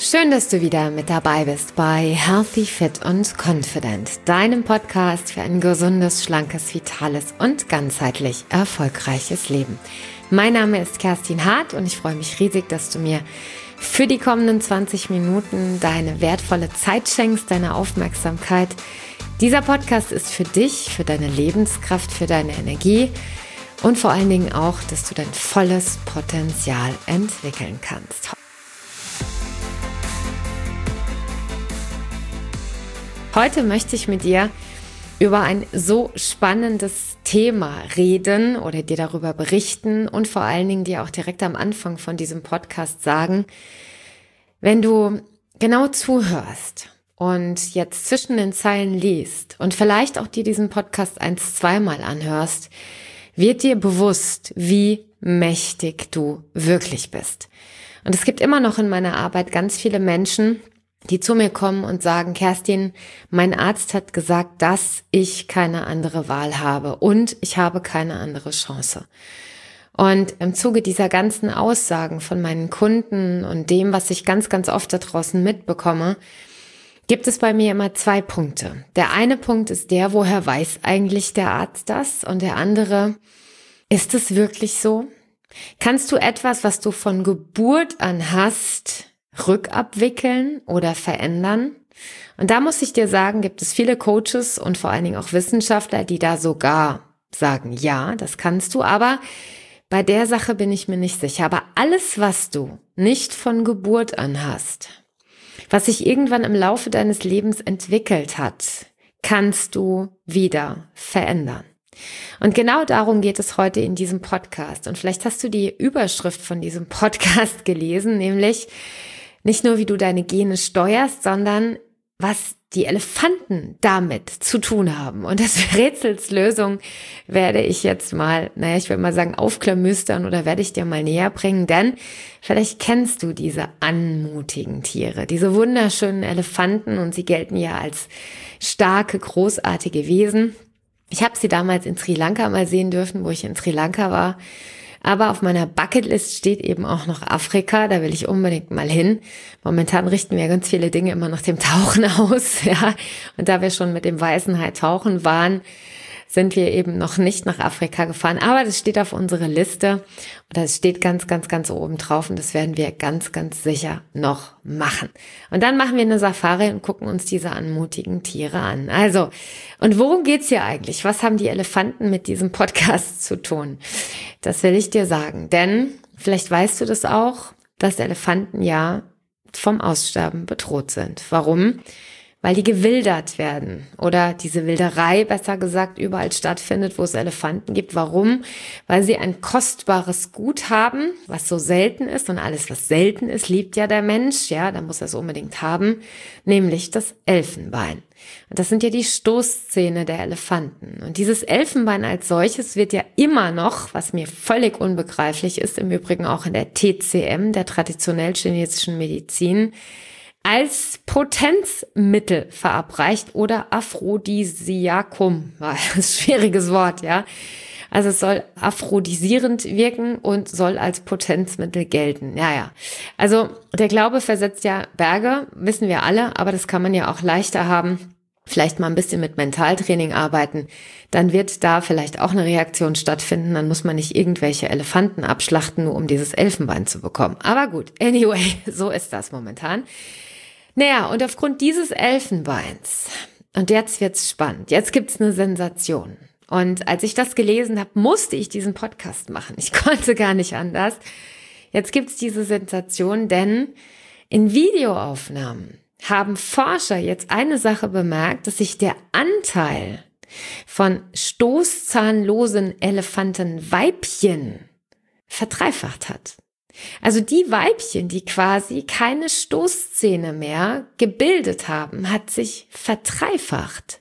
Schön, dass du wieder mit dabei bist bei Healthy, Fit und Confident, deinem Podcast für ein gesundes, schlankes, vitales und ganzheitlich erfolgreiches Leben. Mein Name ist Kerstin Hart und ich freue mich riesig, dass du mir für die kommenden 20 Minuten deine wertvolle Zeit schenkst, deine Aufmerksamkeit. Dieser Podcast ist für dich, für deine Lebenskraft, für deine Energie und vor allen Dingen auch, dass du dein volles Potenzial entwickeln kannst. Heute möchte ich mit dir über ein so spannendes Thema reden oder dir darüber berichten und vor allen Dingen dir auch direkt am Anfang von diesem Podcast sagen, wenn du genau zuhörst und jetzt zwischen den Zeilen liest und vielleicht auch dir diesen Podcast 1-2 Mal anhörst, wird dir bewusst, wie mächtig du wirklich bist. Und es gibt immer noch in meiner Arbeit ganz viele Menschen, die zu mir kommen und sagen, Kerstin, mein Arzt hat gesagt, dass ich keine andere Wahl habe und ich habe keine andere Chance. Und im Zuge dieser ganzen Aussagen von meinen Kunden und dem, was ich ganz, ganz oft da draußen mitbekomme, gibt es bei mir immer 2 Punkte. Der eine Punkt ist der, woher weiß eigentlich der Arzt das? Und der andere, ist es wirklich so? Kannst du etwas, was du von Geburt an hast, rückabwickeln oder verändern? Und da muss ich dir sagen, gibt es viele Coaches und vor allen Dingen auch Wissenschaftler, die da sogar sagen, ja, das kannst du, aber bei der Sache bin ich mir nicht sicher. Aber alles, was du nicht von Geburt an hast, was sich irgendwann im Laufe deines Lebens entwickelt hat, kannst du wieder verändern. Und genau darum geht es heute in diesem Podcast. Und vielleicht hast du die Überschrift von diesem Podcast gelesen, nämlich nicht nur, wie du deine Gene steuerst, sondern was die Elefanten damit zu tun haben. Und das Rätsels Lösung werde ich jetzt mal, ich will mal sagen, aufklamüstern oder werde ich dir mal näher bringen, denn vielleicht kennst du diese anmutigen Tiere, diese wunderschönen Elefanten und sie gelten ja als starke, großartige Wesen. Ich habe sie damals in Sri Lanka mal sehen dürfen, wo ich in Sri Lanka war. Aber auf meiner Bucketlist steht eben auch noch Afrika, da will ich unbedingt mal hin. Momentan richten wir ganz viele Dinge immer nach dem Tauchen aus, ja. Und da wir schon mit dem weißen Hai tauchen waren, sind wir eben noch nicht nach Afrika gefahren. Aber das steht auf unserer Liste oder es steht ganz, ganz, ganz oben drauf und das werden wir ganz, ganz sicher noch machen. Und dann machen wir eine Safari und gucken uns diese anmutigen Tiere an. Also, und worum geht's hier eigentlich? Was haben die Elefanten mit diesem Podcast zu tun? Das will ich dir sagen, denn vielleicht weißt du das auch, dass Elefanten ja vom Aussterben bedroht sind. Warum? Weil die gewildert werden oder diese Wilderei, besser gesagt, überall stattfindet, wo es Elefanten gibt. Warum? Weil sie ein kostbares Gut haben, was so selten ist und alles, was selten ist, liebt ja der Mensch, ja, da muss er es unbedingt haben, nämlich das Elfenbein. Und das sind ja die Stoßzähne der Elefanten. Und dieses Elfenbein als solches wird ja immer noch, was mir völlig unbegreiflich ist, im Übrigen auch in der TCM, der traditionell chinesischen Medizin, als Potenzmittel verabreicht oder Aphrodisiakum. Das ist ein schwieriges Wort, ja. Also es soll aphrodisierend wirken und soll als Potenzmittel gelten. Ja. Also der Glaube versetzt ja Berge, wissen wir alle, aber das kann man ja auch leichter haben. Vielleicht mal ein bisschen mit Mentaltraining arbeiten, dann wird da vielleicht auch eine Reaktion stattfinden, dann muss man nicht irgendwelche Elefanten abschlachten, nur um dieses Elfenbein zu bekommen. Aber gut, anyway, so ist das momentan. Naja, und aufgrund dieses Elfenbeins, und jetzt wird's spannend, jetzt gibt's eine Sensation. Und als ich das gelesen habe, musste ich diesen Podcast machen. Ich konnte gar nicht anders. Jetzt gibt's diese Sensation, denn in Videoaufnahmen haben Forscher jetzt eine Sache bemerkt, dass sich der Anteil von stoßzahnlosen Elefantenweibchen verdreifacht hat. Also die Weibchen, die quasi keine Stoßzähne mehr gebildet haben, hat sich verdreifacht.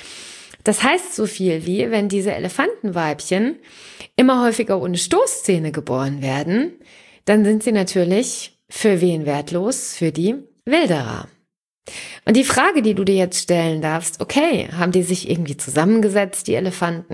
Das heißt so viel wie, wenn diese Elefantenweibchen immer häufiger ohne Stoßzähne geboren werden, dann sind sie natürlich für wen wertlos? Für die Wilderer. Und die Frage, die du dir jetzt stellen darfst, okay, haben die sich irgendwie zusammengesetzt, die Elefanten?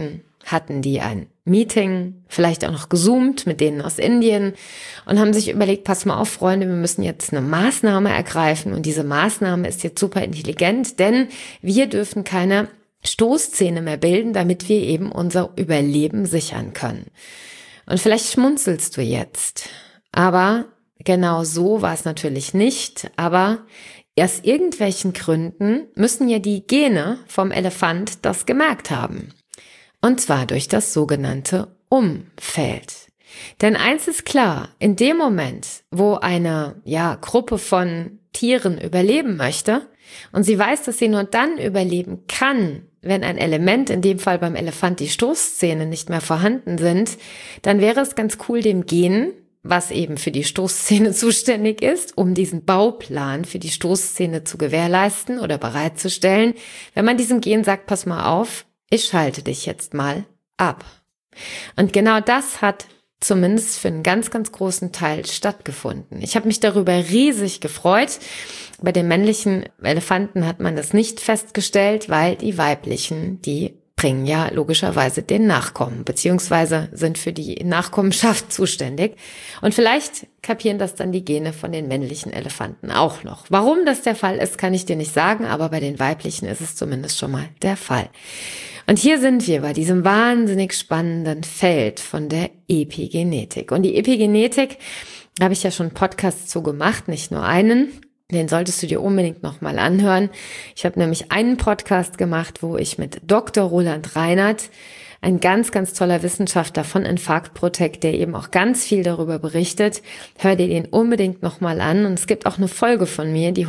hatten die ein Meeting, vielleicht auch noch gezoomt mit denen aus Indien und haben sich überlegt, pass mal auf, Freunde, wir müssen jetzt eine Maßnahme ergreifen und diese Maßnahme ist jetzt super intelligent, denn wir dürfen keine Stoßzähne mehr bilden, damit wir eben unser Überleben sichern können. Und vielleicht schmunzelst du jetzt, aber genau so war es natürlich nicht, aber aus irgendwelchen Gründen müssen ja die Gene vom Elefant das gemerkt haben. Und zwar durch das sogenannte Umfeld. Denn eins ist klar, in dem Moment, wo eine Gruppe von Tieren überleben möchte und sie weiß, dass sie nur dann überleben kann, wenn ein Element, in dem Fall beim Elefant die Stoßzähne, nicht mehr vorhanden sind, dann wäre es ganz cool, dem Gen, was eben für die Stoßzähne zuständig ist, um diesen Bauplan für die Stoßzähne zu gewährleisten oder bereitzustellen, wenn man diesem Gen sagt, pass mal auf, ich schalte dich jetzt mal ab. Und genau das hat zumindest für einen ganz, ganz großen Teil stattgefunden. Ich habe mich darüber riesig gefreut. Bei den männlichen Elefanten hat man das nicht festgestellt, weil die weiblichen, die bringen ja logischerweise den Nachkommen, beziehungsweise sind für die Nachkommenschaft zuständig. Und vielleicht kapieren das dann die Gene von den männlichen Elefanten auch noch. Warum das der Fall ist, kann ich dir nicht sagen, aber bei den weiblichen ist es zumindest schon mal der Fall. Und hier sind wir bei diesem wahnsinnig spannenden Feld von der Epigenetik. Und die Epigenetik, da habe ich ja schon einen Podcast zu gemacht, nicht nur einen. Den solltest du dir unbedingt nochmal anhören. Ich habe nämlich einen Podcast gemacht, wo ich mit Dr. Roland Reinert, ein ganz, ganz toller Wissenschaftler von Infarkt Protect, der eben auch ganz viel darüber berichtet. Hör dir den unbedingt nochmal an. Und es gibt auch eine Folge von mir, die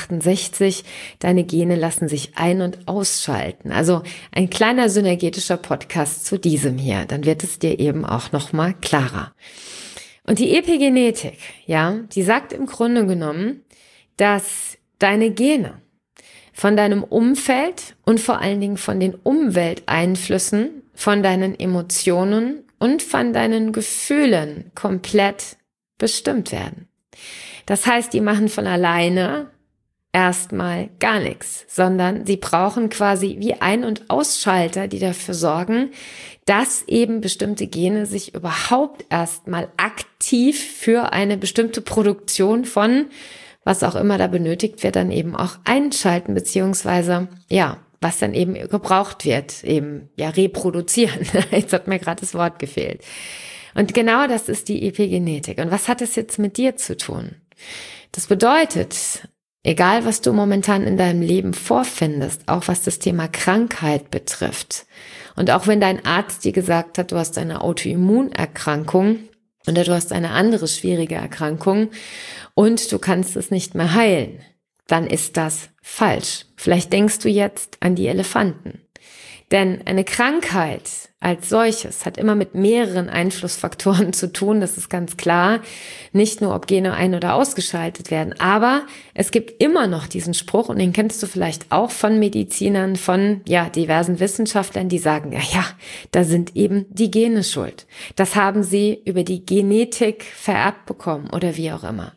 168, deine Gene lassen sich ein- und ausschalten. Also ein kleiner synergetischer Podcast zu diesem hier. Dann wird es dir eben auch nochmal klarer. Und die Epigenetik, die sagt im Grunde genommen, dass deine Gene von deinem Umfeld und vor allen Dingen von den Umwelteinflüssen, von deinen Emotionen und von deinen Gefühlen komplett bestimmt werden. Das heißt, die machen von alleine erstmal gar nichts, sondern sie brauchen quasi wie Ein- und Ausschalter, die dafür sorgen, dass eben bestimmte Gene sich überhaupt erstmal aktiv für eine bestimmte Produktion von was auch immer da benötigt wird, dann eben auch einschalten, beziehungsweise, was dann eben gebraucht wird, eben, reproduzieren. Jetzt hat mir gerade das Wort gefehlt. Und genau das ist die Epigenetik. Und was hat es jetzt mit dir zu tun? Das bedeutet, egal was du momentan in deinem Leben vorfindest, auch was das Thema Krankheit betrifft, und auch wenn dein Arzt dir gesagt hat, du hast eine Autoimmunerkrankung, oder du hast eine andere schwierige Erkrankung und du kannst es nicht mehr heilen, dann ist das falsch. Vielleicht denkst du jetzt an die Elefanten. Denn eine Krankheit als solches hat immer mit mehreren Einflussfaktoren zu tun, das ist ganz klar. Nicht nur, ob Gene ein- oder ausgeschaltet werden, aber es gibt immer noch diesen Spruch, und den kennst du vielleicht auch von Medizinern, von diversen Wissenschaftlern, die sagen, da sind eben die Gene schuld. Das haben sie über die Genetik vererbt bekommen oder wie auch immer.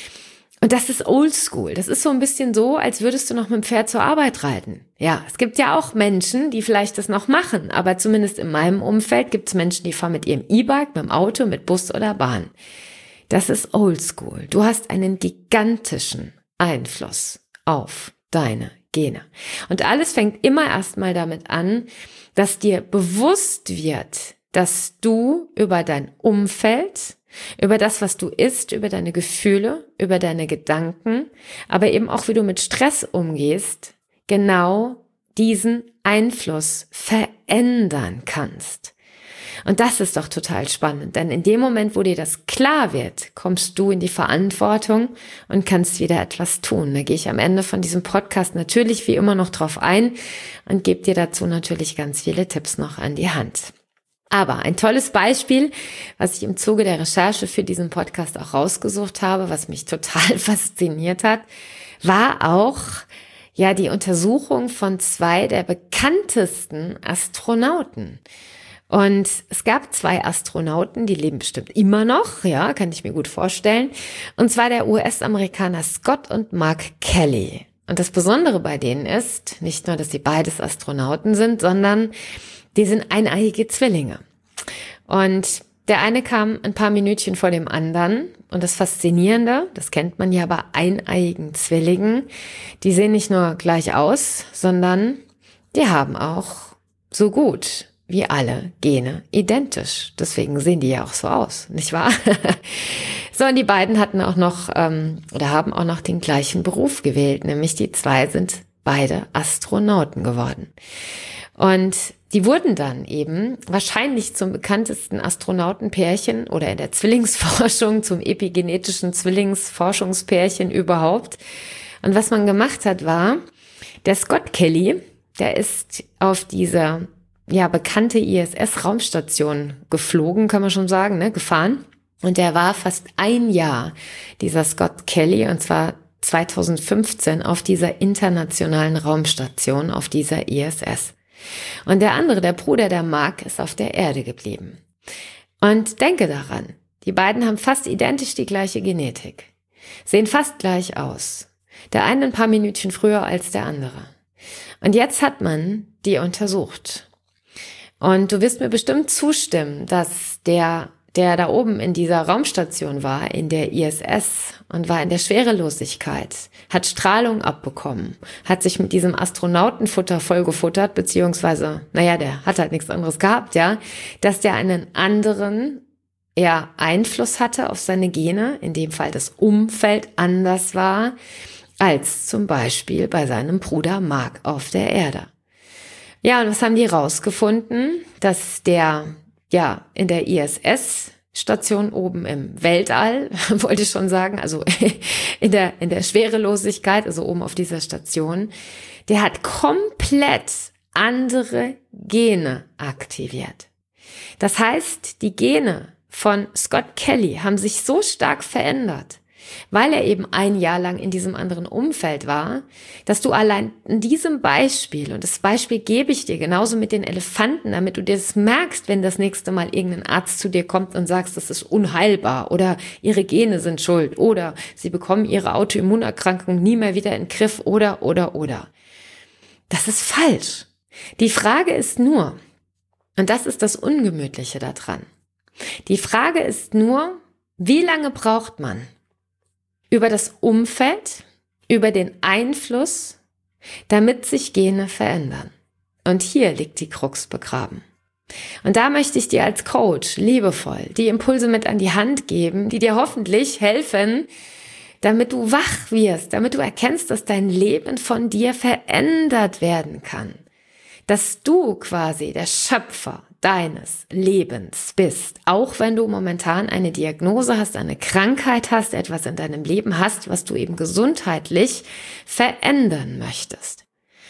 Und das ist oldschool. Das ist so ein bisschen so, als würdest du noch mit dem Pferd zur Arbeit reiten. Ja, es gibt ja auch Menschen, die vielleicht das noch machen, aber zumindest in meinem Umfeld gibt es Menschen, die fahren mit ihrem E-Bike, mit dem Auto, mit Bus oder Bahn. Das ist oldschool. Du hast einen gigantischen Einfluss auf deine Gene. Und alles fängt immer erstmal damit an, dass dir bewusst wird, dass du über dein Umfeld, über das, was du isst, über deine Gefühle, über deine Gedanken, aber eben auch, wie du mit Stress umgehst, genau diesen Einfluss verändern kannst. Und das ist doch total spannend, denn in dem Moment, wo dir das klar wird, kommst du in die Verantwortung und kannst wieder etwas tun. Da gehe ich am Ende von diesem Podcast natürlich wie immer noch drauf ein und gebe dir dazu natürlich ganz viele Tipps noch an die Hand. Aber ein tolles Beispiel, was ich im Zuge der Recherche für diesen Podcast auch rausgesucht habe, was mich total fasziniert hat, war auch die Untersuchung von 2 der bekanntesten Astronauten. Und es gab 2 Astronauten, die leben bestimmt immer noch, kann ich mir gut vorstellen. Und zwar der US-Amerikaner Scott und Mark Kelly. Und das Besondere bei denen ist nicht nur, dass sie beides Astronauten sind, sondern die sind eineiige Zwillinge. Und der eine kam ein paar Minütchen vor dem anderen. Und das Faszinierende, das kennt man ja bei eineiigen Zwillingen, die sehen nicht nur gleich aus, sondern die haben auch so gut wie alle Gene identisch. Deswegen sehen die ja auch so aus, nicht wahr? So, und die beiden hatten auch noch oder haben auch noch den gleichen Beruf gewählt, nämlich die zwei sind beide Astronauten geworden. Und die wurden dann eben wahrscheinlich zum bekanntesten Astronautenpärchen oder in der Zwillingsforschung zum epigenetischen Zwillingsforschungspärchen überhaupt. Und was man gemacht hat, war, der Scott Kelly, der ist auf dieser bekannte ISS-Raumstation geflogen, kann man schon sagen, gefahren. Und der war fast ein Jahr, dieser Scott Kelly, und zwar 2015 auf dieser internationalen Raumstation, auf dieser ISS. Und der andere, der Bruder, der Mark, ist auf der Erde geblieben. Und denke daran, die beiden haben fast identisch die gleiche Genetik, sehen fast gleich aus. Der eine ein paar Minütchen früher als der andere. Und jetzt hat man die untersucht. Und du wirst mir bestimmt zustimmen, dass der da oben in dieser Raumstation war, in der ISS und war in der Schwerelosigkeit, hat Strahlung abbekommen, hat sich mit diesem Astronautenfutter vollgefuttert, beziehungsweise, der hat halt nichts anderes gehabt, dass der einen anderen Einfluss hatte auf seine Gene, in dem Fall das Umfeld anders war, als zum Beispiel bei seinem Bruder Mark auf der Erde. Ja, und was haben die rausgefunden? Dass der in der ISS-Station oben im Weltall, wollte ich schon sagen, also in der Schwerelosigkeit, also oben auf dieser Station, der hat komplett andere Gene aktiviert. Das heißt, die Gene von Scott Kelly haben sich so stark verändert, weil er eben ein Jahr lang in diesem anderen Umfeld war, dass du allein in diesem Beispiel, und das Beispiel gebe ich dir genauso mit den Elefanten, damit du dir das merkst, wenn das nächste Mal irgendein Arzt zu dir kommt und sagst, das ist unheilbar oder ihre Gene sind schuld oder sie bekommen ihre Autoimmunerkrankung nie mehr wieder in den Griff oder. Das ist falsch. Die Frage ist nur, und das ist das Ungemütliche daran, die Frage ist nur, wie lange braucht man über das Umfeld, über den Einfluss, damit sich Gene verändern. Und hier liegt die Krux begraben. Und da möchte ich dir als Coach liebevoll die Impulse mit an die Hand geben, die dir hoffentlich helfen, damit du wach wirst, damit du erkennst, dass dein Leben von dir verändert werden kann. Dass du quasi der Schöpfer deines Lebens bist, auch wenn du momentan eine Diagnose hast, eine Krankheit hast, etwas in deinem Leben hast, was du eben gesundheitlich verändern möchtest.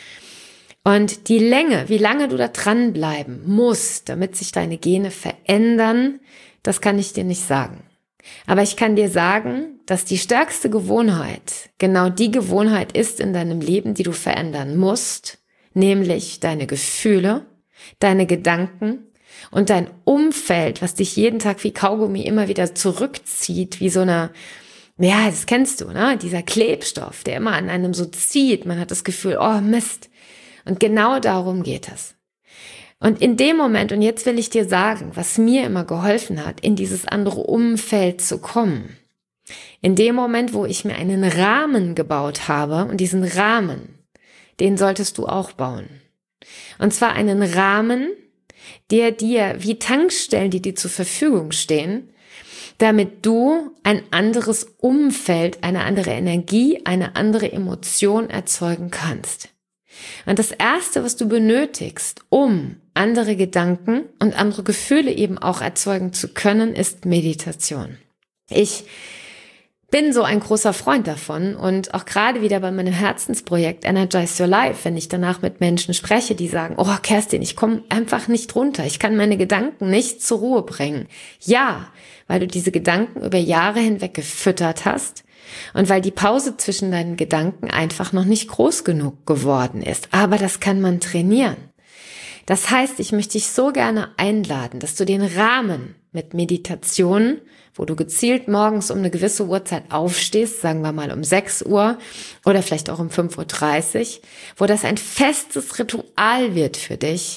Und die Länge, wie lange du da dranbleiben musst, damit sich deine Gene verändern, das kann ich dir nicht sagen. Aber ich kann dir sagen, dass die stärkste Gewohnheit genau die Gewohnheit ist in deinem Leben, die du verändern musst, nämlich deine Gefühle, deine Gedanken und dein Umfeld, was dich jeden Tag wie Kaugummi immer wieder zurückzieht, wie so eine, das kennst du, ne? Dieser Klebstoff, der immer an einem so zieht. Man hat das Gefühl, oh Mist. Und genau darum geht es. Und in dem Moment, und jetzt will ich dir sagen, was mir immer geholfen hat, in dieses andere Umfeld zu kommen. In dem Moment, wo ich mir einen Rahmen gebaut habe, und diesen Rahmen, den solltest du auch bauen. Und zwar einen Rahmen, der dir wie Tankstellen, die dir zur Verfügung stehen, damit du ein anderes Umfeld, eine andere Energie, eine andere Emotion erzeugen kannst. Und das Erste, was du benötigst, um andere Gedanken und andere Gefühle eben auch erzeugen zu können, ist Meditation. Ich bin so ein großer Freund davon und auch gerade wieder bei meinem Herzensprojekt Energize Your Life, wenn ich danach mit Menschen spreche, die sagen, oh Kerstin, ich komme einfach nicht runter, ich kann meine Gedanken nicht zur Ruhe bringen. Ja, weil du diese Gedanken über Jahre hinweg gefüttert hast und weil die Pause zwischen deinen Gedanken einfach noch nicht groß genug geworden ist. Aber das kann man trainieren. Das heißt, ich möchte dich so gerne einladen, dass du den Rahmen mit Meditation, wo du gezielt morgens um eine gewisse Uhrzeit aufstehst, sagen wir mal um 6 Uhr oder vielleicht auch um 5:30 Uhr, wo das ein festes Ritual wird für dich,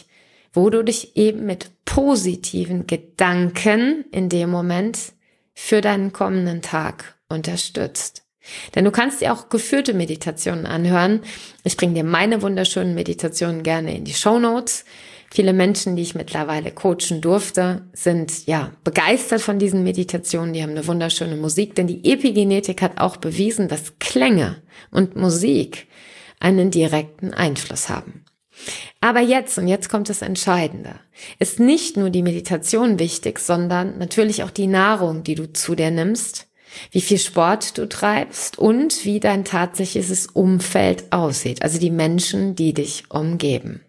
wo du dich eben mit positiven Gedanken in dem Moment für deinen kommenden Tag unterstützt. Denn du kannst dir auch geführte Meditationen anhören. Ich bringe dir meine wunderschönen Meditationen gerne in die Shownotes. Viele Menschen, die ich mittlerweile coachen durfte, sind begeistert von diesen Meditationen. Die haben eine wunderschöne Musik, denn die Epigenetik hat auch bewiesen, dass Klänge und Musik einen direkten Einfluss haben. Aber jetzt kommt das Entscheidende, ist nicht nur die Meditation wichtig, sondern natürlich auch die Nahrung, die du zu dir nimmst, wie viel Sport du treibst und wie dein tatsächliches Umfeld aussieht, also die Menschen, die dich umgeben.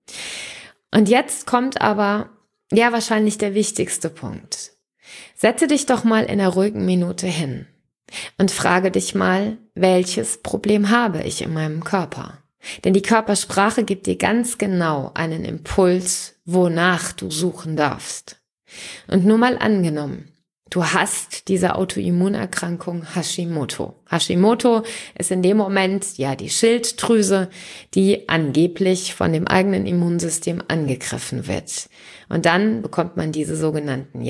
Und jetzt kommt aber wahrscheinlich der wichtigste Punkt. Setze dich doch mal in einer ruhigen Minute hin und frage dich mal, welches Problem habe ich in meinem Körper? Denn die Körpersprache gibt dir ganz genau einen Impuls, wonach du suchen darfst. Und nur mal angenommen, du hast diese Autoimmunerkrankung Hashimoto. Hashimoto ist in dem Moment die Schilddrüse, die angeblich von dem eigenen Immunsystem angegriffen wird. Und dann bekommt man diese sogenannten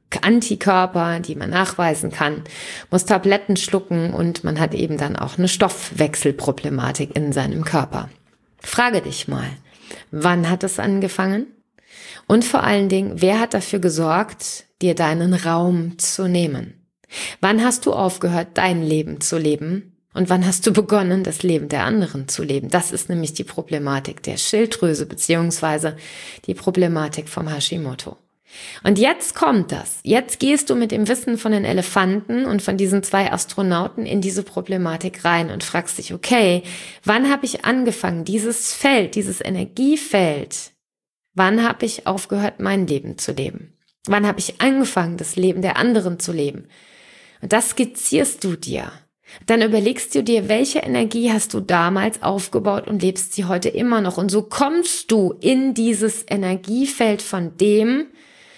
Antikörper, die man nachweisen kann, muss Tabletten schlucken und man hat eben dann auch eine Stoffwechselproblematik in seinem Körper. Frage dich mal, wann hat es angefangen? Und vor allen Dingen, wer hat dafür gesorgt, dir deinen Raum zu nehmen? Wann hast du aufgehört, dein Leben zu leben? Und wann hast du begonnen, das Leben der anderen zu leben? Das ist nämlich die Problematik der Schilddrüse beziehungsweise die Problematik vom Hashimoto. Und jetzt kommt das. Jetzt gehst du mit dem Wissen von den Elefanten und von diesen 2 Astronauten in diese Problematik rein und fragst dich, okay, wann habe ich angefangen, dieses Feld, dieses Energiefeld, wann habe ich aufgehört, mein Leben zu leben? Wann habe ich angefangen, das Leben der anderen zu leben? Und das skizzierst du dir. Dann überlegst du dir, welche Energie hast du damals aufgebaut und lebst sie heute immer noch. Und so kommst du in dieses Energiefeld von dem,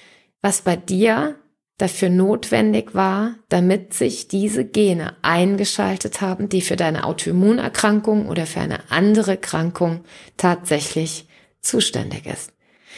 was bei dir dafür notwendig war, damit sich diese Gene eingeschaltet haben, die für deine Autoimmunerkrankung oder für eine andere Erkrankung tatsächlich zuständig ist.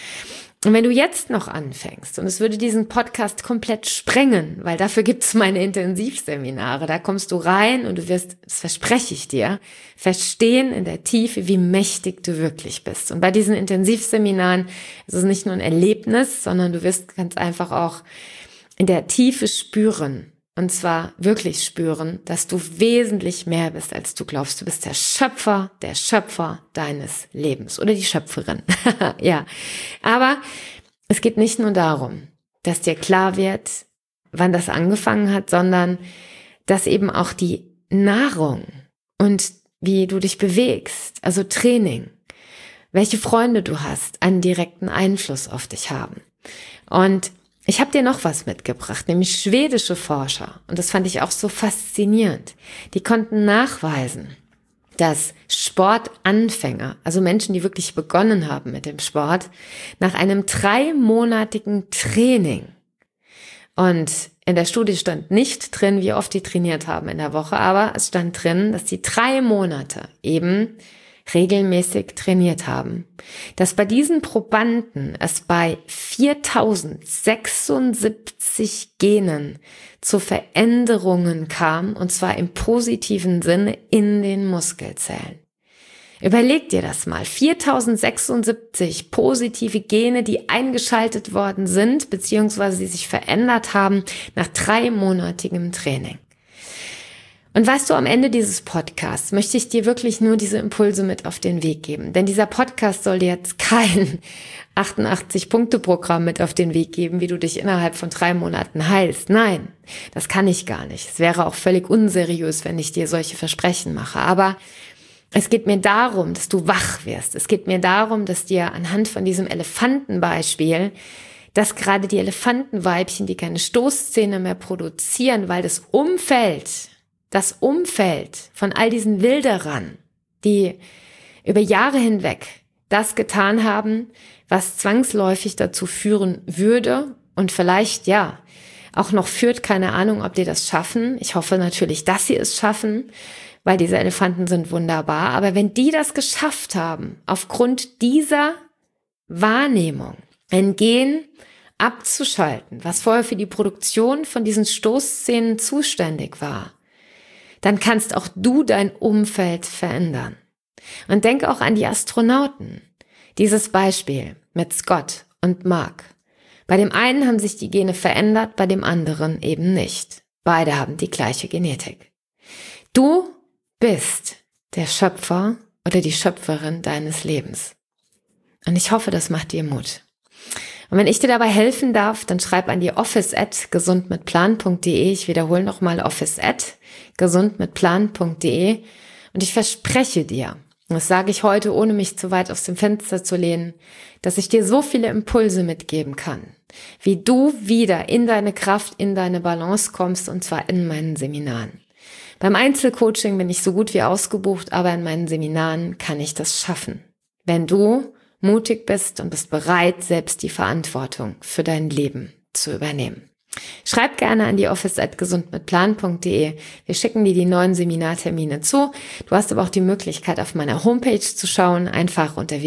Und wenn du jetzt noch anfängst, und es würde diesen Podcast komplett sprengen, weil dafür gibt's meine Intensivseminare, da kommst du rein und du wirst, das verspreche ich dir, verstehen in der Tiefe, wie mächtig du wirklich bist. Und bei diesen Intensivseminaren ist es nicht nur ein Erlebnis, sondern du wirst ganz einfach auch in der Tiefe spüren, und zwar wirklich spüren, dass du wesentlich mehr bist, als du glaubst. Du bist der Schöpfer deines Lebens oder die Schöpferin. Ja, aber es geht nicht nur darum, dass dir klar wird, wann das angefangen hat, sondern dass eben auch die Nahrung und wie du dich bewegst, also Training, welche Freunde du hast, einen direkten Einfluss auf dich haben. Und ich habe dir noch was mitgebracht, nämlich schwedische Forscher. Und das fand ich auch so faszinierend. Die konnten nachweisen, dass Sportanfänger, also Menschen, die wirklich begonnen haben mit dem Sport, nach einem 3-monatigen Training, und in der Studie stand nicht drin, wie oft die trainiert haben in der Woche, aber es stand drin, dass die 3 Monate eben regelmäßig trainiert haben, dass bei diesen Probanden es bei 4076 Genen zu Veränderungen kam, und zwar im positiven Sinne in den Muskelzellen. Überleg dir das mal, 4076 positive Gene, die eingeschaltet worden sind, beziehungsweise die sich verändert haben nach 3-monatigem Training. Und weißt du, am Ende dieses Podcasts möchte ich dir wirklich nur diese Impulse mit auf den Weg geben. Denn dieser Podcast soll dir jetzt kein 88-Punkte-Programm mit auf den Weg geben, wie du dich innerhalb von 3 Monaten heilst. Nein, das kann ich gar nicht. Es wäre auch völlig unseriös, wenn ich dir solche Versprechen mache. Aber es geht mir darum, dass du wach wirst. Es geht mir darum, dass dir anhand von diesem Elefantenbeispiel, dass gerade die Elefantenweibchen, die keine Stoßzähne mehr produzieren, weil das Umfeld von all diesen Wilderern, die über Jahre hinweg das getan haben, was zwangsläufig dazu führen würde und vielleicht auch noch führt, keine Ahnung, ob die das schaffen. Ich hoffe natürlich, dass sie es schaffen, weil diese Elefanten sind wunderbar. Aber wenn die das geschafft haben, aufgrund dieser Wahrnehmung, ein Gen abzuschalten, was vorher für die Produktion von diesen Stoßzähnen zuständig war, dann kannst auch du dein Umfeld verändern. Und denk auch an die Astronauten. Dieses Beispiel mit Scott und Mark. Bei dem einen haben sich die Gene verändert, bei dem anderen eben nicht. Beide haben die gleiche Genetik. Du bist der Schöpfer oder die Schöpferin deines Lebens. Und ich hoffe, das macht dir Mut. Und wenn ich dir dabei helfen darf, dann schreib an die office@gesundmitplan.de. Ich wiederhole nochmal office@gesundmitplan.de. Und ich verspreche dir, das sage ich heute, ohne mich zu weit aus dem Fenster zu lehnen, dass ich dir so viele Impulse mitgeben kann, wie du wieder in deine Kraft, in deine Balance kommst, und zwar in meinen Seminaren. Beim Einzelcoaching bin ich so gut wie ausgebucht, aber in meinen Seminaren kann ich das schaffen. Wenn du mutig bist und bist bereit, selbst die Verantwortung für dein Leben zu übernehmen. Schreib gerne an die office@gesundmitplan.de. Wir schicken dir die neuen Seminartermine zu. Du hast aber auch die Möglichkeit, auf meiner Homepage zu schauen, einfach unter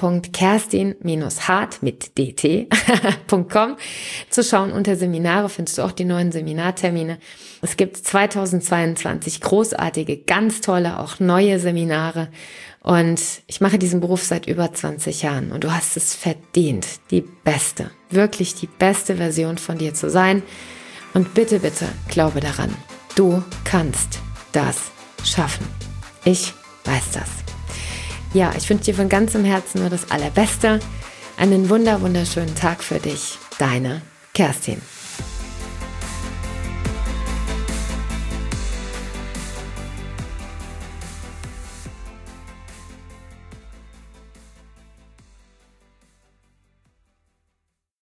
www.kerstin-hart.com zu schauen. Unter Seminare findest du auch die neuen Seminartermine. Es gibt 2022 großartige, ganz tolle, auch neue Seminare. Und ich mache diesen Beruf seit über 20 Jahren und du hast es verdient, die beste, wirklich die beste Version von dir zu sein. Und bitte, bitte, glaube daran, du kannst das schaffen. Ich weiß das. Ja, ich wünsche dir von ganzem Herzen nur das Allerbeste. Einen wunderschönen Tag für dich. Deine Kerstin.